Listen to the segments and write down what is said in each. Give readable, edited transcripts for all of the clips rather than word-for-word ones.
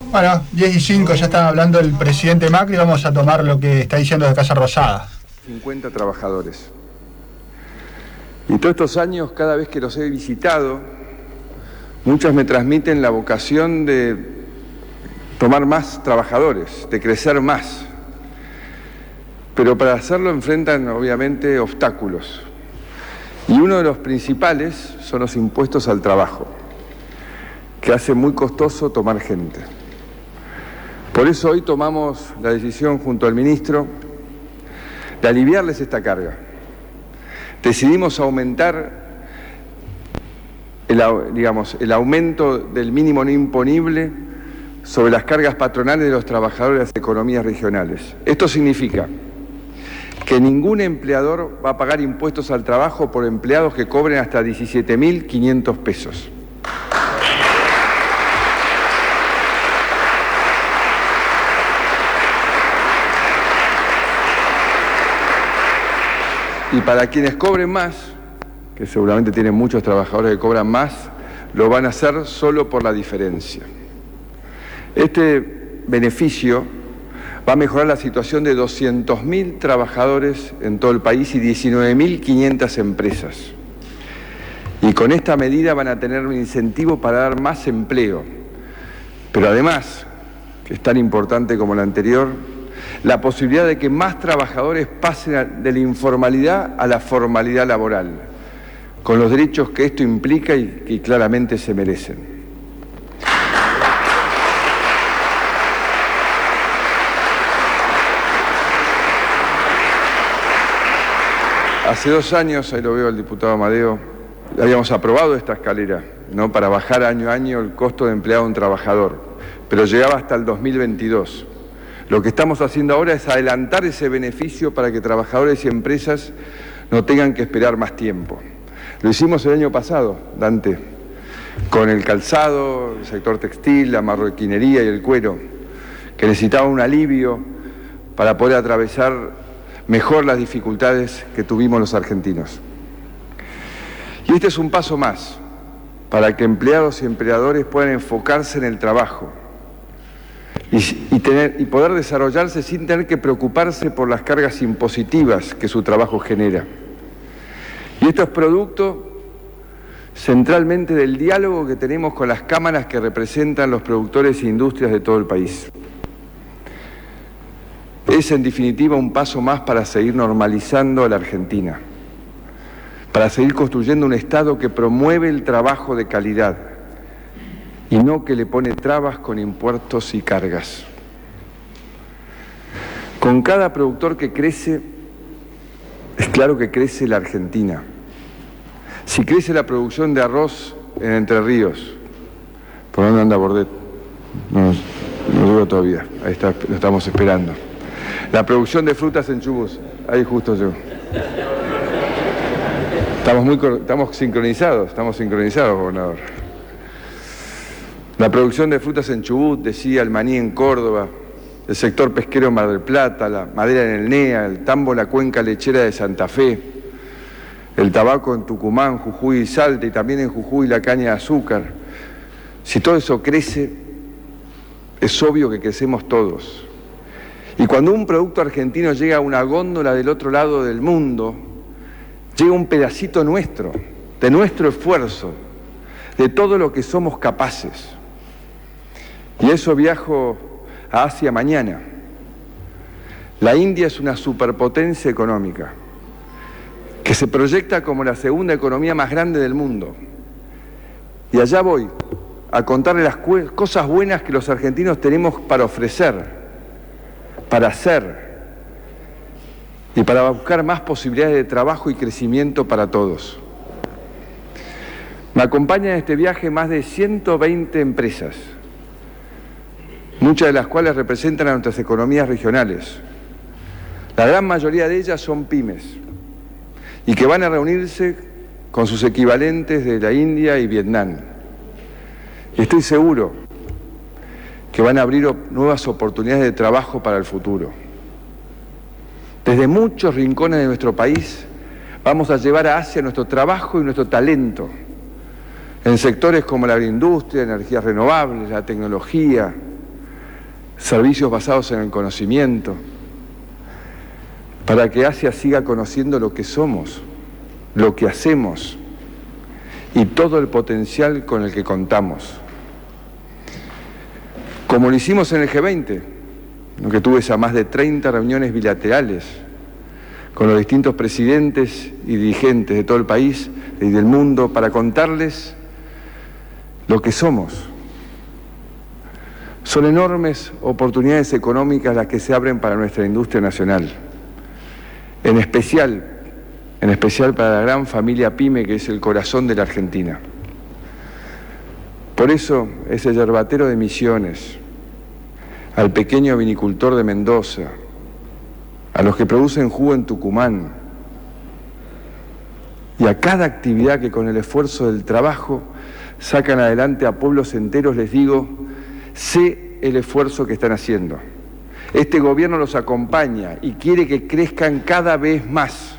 Bueno, 10:05, ya estaba hablando el presidente Macri, vamos a tomar lo que está diciendo de Casa Rosada. 50 trabajadores. Y todos estos años, cada vez que los he visitado, muchos me transmiten la vocación de tomar más trabajadores, de crecer más. Pero para hacerlo enfrentan, obviamente, obstáculos. Y uno de los principales son los impuestos al trabajo, que hace muy costoso tomar gente. Por eso hoy tomamos la decisión junto al ministro de aliviarles esta carga. Decidimos aumentar el aumento del mínimo no imponible sobre las cargas patronales de los trabajadores de las economías regionales. Esto significa que ningún empleador va a pagar impuestos al trabajo por empleados que cobren hasta 17.500 pesos. Y para quienes cobren más, que seguramente tienen muchos trabajadores que cobran más, lo van a hacer solo por la diferencia. Este beneficio va a mejorar la situación de 200.000 trabajadores en todo el país y 19.500 empresas. Y con esta medida van a tener un incentivo para dar más empleo. Pero además, que es tan importante como la anterior, la posibilidad de que más trabajadores pasen de la informalidad a la formalidad laboral, con los derechos que esto implica y que claramente se merecen. Hace 2 años, ahí lo veo al diputado Amadeo, habíamos aprobado esta escalera, ¿no?, para bajar año a año el costo de empleado a un trabajador, pero llegaba hasta el 2022. Lo que estamos haciendo ahora es adelantar ese beneficio para que trabajadores y empresas no tengan que esperar más tiempo. Lo hicimos el año pasado, Dante, con el calzado, el sector textil, la marroquinería y el cuero, que necesitaban un alivio para poder atravesar mejor las dificultades que tuvimos los argentinos. Y este es un paso más para que empleados y empleadores puedan enfocarse en el trabajo y poder desarrollarse sin tener que preocuparse por las cargas impositivas que su trabajo genera. Y esto es producto centralmente del diálogo que tenemos con las cámaras que representan los productores e industrias de todo el país. Es en definitiva un paso más para seguir normalizando a la Argentina, para seguir construyendo un Estado que promueve el trabajo de calidad y no que le pone trabas con impuestos y cargas. Con cada productor que crece, es claro que crece la Argentina. Si crece la producción de arroz en Entre Ríos, ¿por dónde anda Bordet? No lo veo todavía, ahí está, lo estamos esperando. La producción de frutas en Chubut, ahí justo yo. Estamos sincronizados, gobernador. La producción de frutas en Chubut, decía, el maní en Córdoba, el sector pesquero en Mar del Plata, la madera en el NEA, el tambo en la cuenca lechera de Santa Fe, el tabaco en Tucumán, Jujuy y Salta, y también en Jujuy la caña de azúcar. Si todo eso crece, es obvio que crecemos todos. Y cuando un producto argentino llega a una góndola del otro lado del mundo, llega un pedacito nuestro, de nuestro esfuerzo, de todo lo que somos capaces. Y eso viajo a Asia mañana. La India es una superpotencia económica que se proyecta como la segunda economía más grande del mundo. Y allá voy a contarle las cosas buenas que los argentinos tenemos para ofrecer, para hacer y para buscar más posibilidades de trabajo y crecimiento para todos. Me acompañan en este viaje más de 120 empresas, muchas de las cuales representan a nuestras economías regionales. La gran mayoría de ellas son pymes y que van a reunirse con sus equivalentes de la India y Vietnam. Y estoy seguro que van a abrir nuevas oportunidades de trabajo para el futuro. Desde muchos rincones de nuestro país vamos a llevar a Asia nuestro trabajo y nuestro talento en sectores como la agroindustria, energías renovables, la tecnología, servicios basados en el conocimiento, para que Asia siga conociendo lo que somos, lo que hacemos y todo el potencial con el que contamos. Como lo hicimos en el G20, lo que tuve más de 30 reuniones bilaterales con los distintos presidentes y dirigentes de todo el país y del mundo para contarles lo que somos. Son enormes oportunidades económicas las que se abren para nuestra industria nacional, en especial para la gran familia PYME que es el corazón de la Argentina. Por eso, ese yerbatero de Misiones, al pequeño vinicultor de Mendoza, a los que producen jugo en Tucumán, y a cada actividad que con el esfuerzo del trabajo sacan adelante a pueblos enteros, les digo, sé el esfuerzo que están haciendo. Este gobierno los acompaña y quiere que crezcan cada vez más.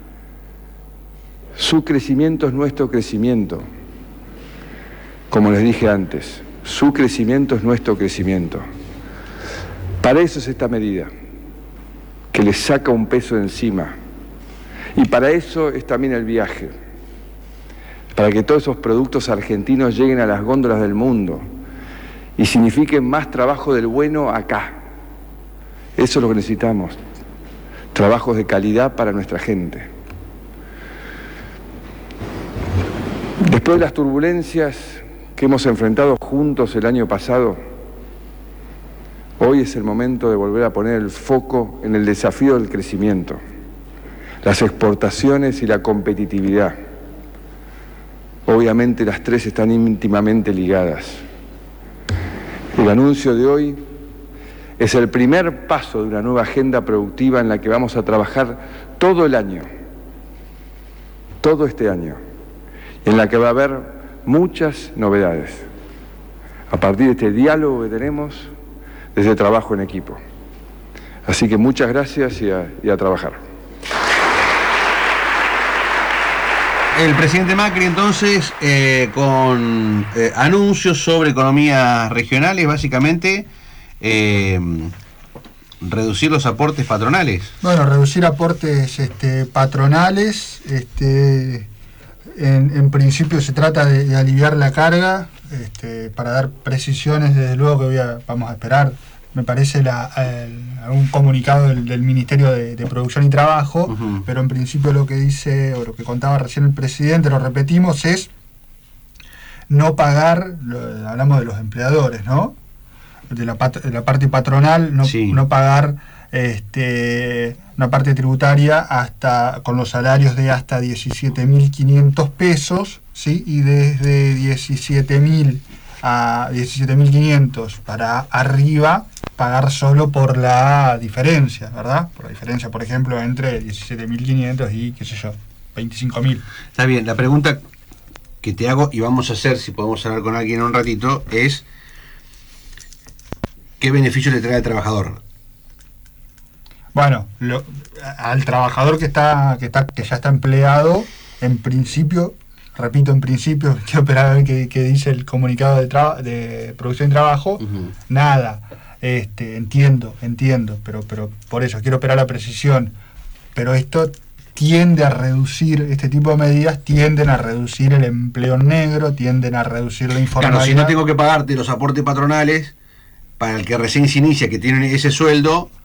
Su crecimiento es nuestro crecimiento. Como les dije antes, su crecimiento es nuestro crecimiento. Para eso es esta medida, que les saca un peso de encima. Y para eso es también el viaje, para que todos esos productos argentinos lleguen a las góndolas del mundo y signifiquen más trabajo del bueno acá. Eso es lo que necesitamos, trabajos de calidad para nuestra gente. Después de las turbulencias que hemos enfrentado juntos el año pasado, hoy es el momento de volver a poner el foco en el desafío del crecimiento, las exportaciones y la competitividad. Obviamente las tres están íntimamente ligadas. El anuncio de hoy es el primer paso de una nueva agenda productiva en la que vamos a trabajar todo el año, todo este año, en la que va a haber muchas novedades, a partir de este diálogo que tenemos, de ese trabajo en equipo. Así que muchas gracias y a trabajar. El presidente Macri entonces con anuncios sobre economías regionales, básicamente reducir los aportes patronales. Bueno, reducir aportes patronales, en principio se trata de aliviar la carga, para dar precisiones, desde luego que vamos a esperar, me parece, algún comunicado del Ministerio de Producción y Trabajo, pero en principio lo que dice, o lo que contaba recién el presidente, lo repetimos, es no pagar, hablamos de los empleadores, ¿no? De la parte patronal, no pagar una parte tributaria hasta con los salarios de hasta 17.500 pesos, ¿sí? Y desde 17.000 a 17.500 para arriba pagar solo por la diferencia, ¿verdad? Por la diferencia, por ejemplo, entre 17.500 y, qué sé yo, 25.000. Está bien, la pregunta que te hago, y vamos a hacer, si podemos hablar con alguien un ratito, es ¿qué beneficio le trae al trabajador? Bueno, al trabajador que ya está empleado, en principio, repito, en principio, quiero esperar a ver qué dice el comunicado de Producción y Trabajo, nada, entiendo, pero por eso quiero esperar la precisión, pero esto tiende a reducir, este tipo de medidas tienden a reducir el empleo negro, tienden a reducir la informalidad. Claro, si no tengo que pagarte los aportes patronales, para el que recién se inicia, que tiene ese sueldo,